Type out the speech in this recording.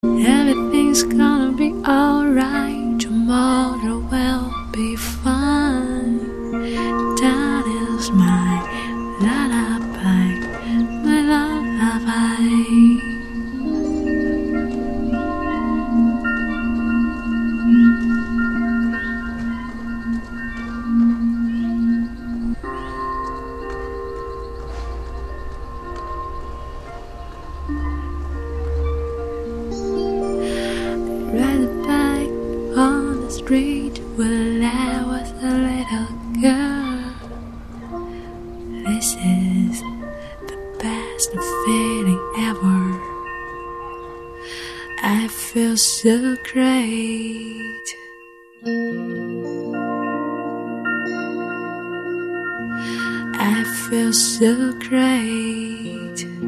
Everything's gonna be alright. Tomorrow will be fine. That is my lullaby, my lullaby. Right back on the street when I was a little girl. This is the best feeling ever. I feel so great. I feel so great.